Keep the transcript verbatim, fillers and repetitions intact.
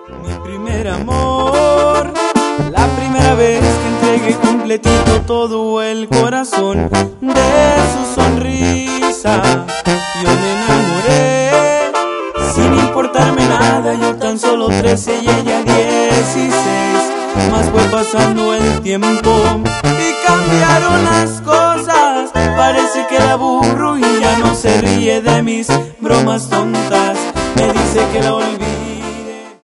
Mi primer amor, la primera vez que entregué completito todo el corazón de su sonrisa. Yo me enamoré sin importarme nada, yo tan solo trece y ella dieciséis. Más fue pasando el tiempo y cambiaron las cosas. Parece que la aburro y ya no se ríe de mis bromas tontas.